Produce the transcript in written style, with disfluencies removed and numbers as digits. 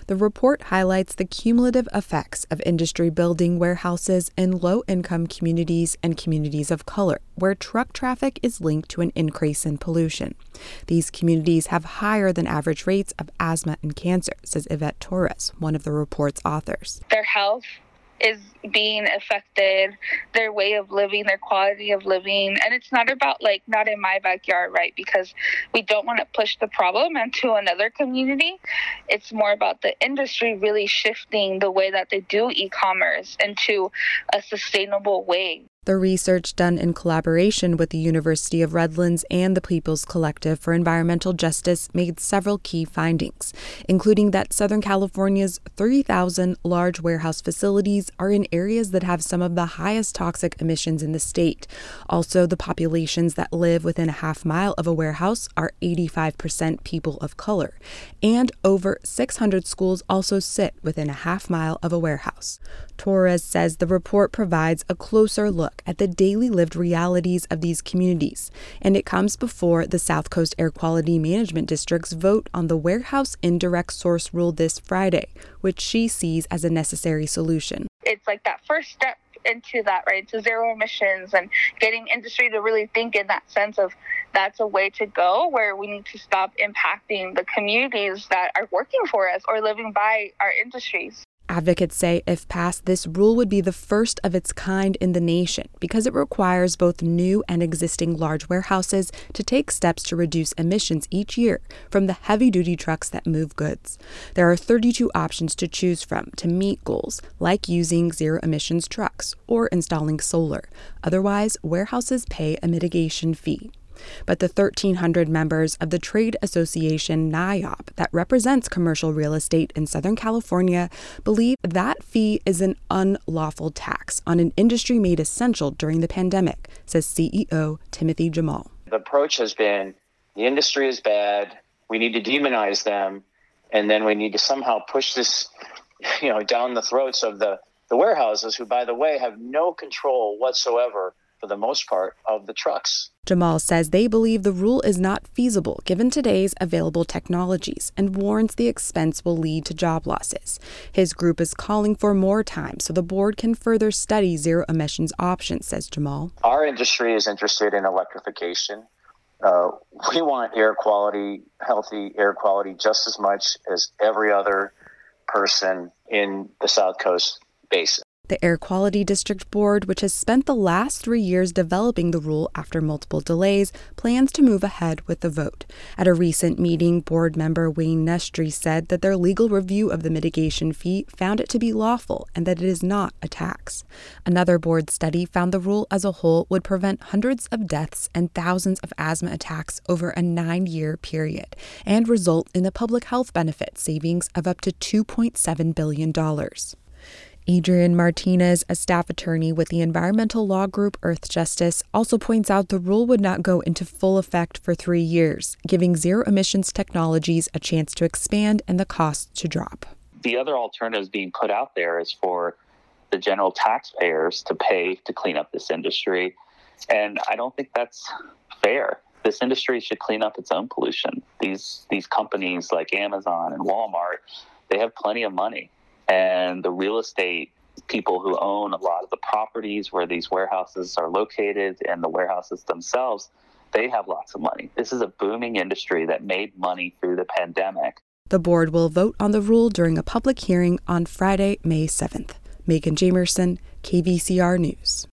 The report highlights the cumulative effects of industry building warehouses in low-income communities and communities of color, where truck traffic is linked to an increase in pollution. These communities have higher than average rates of asthma and cancer, says Yvette Torres, one of the report's authors. Their health is being affected, their way of living, their quality of living. And it's not about not in my backyard, right? Because we don't want to push the problem into another community. It's more about the industry really shifting the way that they do e-commerce into a sustainable way. The research, done in collaboration with the University of Redlands and the People's Collective for Environmental Justice, made several key findings, including that Southern California's 3,000 large warehouse facilities are in areas that have some of the highest toxic emissions in the state. Also, the populations that live within a half mile of a warehouse are 85% people of color, and over 600 schools also sit within a half mile of a warehouse. Torres says the report provides a closer look at the daily lived realities of these communities, and it comes before the South Coast Air Quality Management District's vote on the Warehouse Indirect Source Rule this Friday, which she sees as a necessary solution. It's like that first step into that, right, to zero emissions and getting industry to really think in that sense of that's a way to go, where we need to stop impacting the communities that are working for us or living by our industries. Advocates say if passed, this rule would be the first of its kind in the nation because it requires both new and existing large warehouses to take steps to reduce emissions each year from the heavy-duty trucks that move goods. There are 32 options to choose from to meet goals, like using zero-emissions trucks or installing solar. Otherwise, warehouses pay a mitigation fee. But the 1,300 members of the trade association NIOP that represents commercial real estate in Southern California believe that fee is an unlawful tax on an industry made essential during the pandemic, says CEO Timothy Jamal. The approach has been the industry is bad, we need to demonize them, and then we need to somehow push this down the throats of the warehouses who, by the way, have no control whatsoever for the most part of the trucks. Jamal says they believe the rule is not feasible given today's available technologies and warns the expense will lead to job losses. His group is calling for more time so the board can further study zero emissions options, says Jamal. Our industry is interested in electrification. We want air quality, healthy air quality, just as much as every other person in the South Coast Basin. The Air Quality District Board, which has spent the last 3 years developing the rule after multiple delays, plans to move ahead with the vote. At a recent meeting, board member Wayne Nestry said that their legal review of the mitigation fee found it to be lawful and that it is not a tax. Another board study found the rule as a whole would prevent hundreds of deaths and thousands of asthma attacks over a 9-year period and result in a public health benefit savings of up to $2.7 billion. Adrian Martinez, a staff attorney with the environmental law group Earth Justice, also points out the rule would not go into full effect for 3 years, giving zero-emissions technologies a chance to expand and the costs to drop. The other alternatives being put out there is for the general taxpayers to pay to clean up this industry, and I don't think that's fair. This industry should clean up its own pollution. These companies like Amazon and Walmart, they have plenty of money. And the real estate people who own a lot of the properties where these warehouses are located and the warehouses themselves, they have lots of money. This is a booming industry that made money through the pandemic. The board will vote on the rule during a public hearing on Friday, May 7th. Megan Jamerson, KVCR News.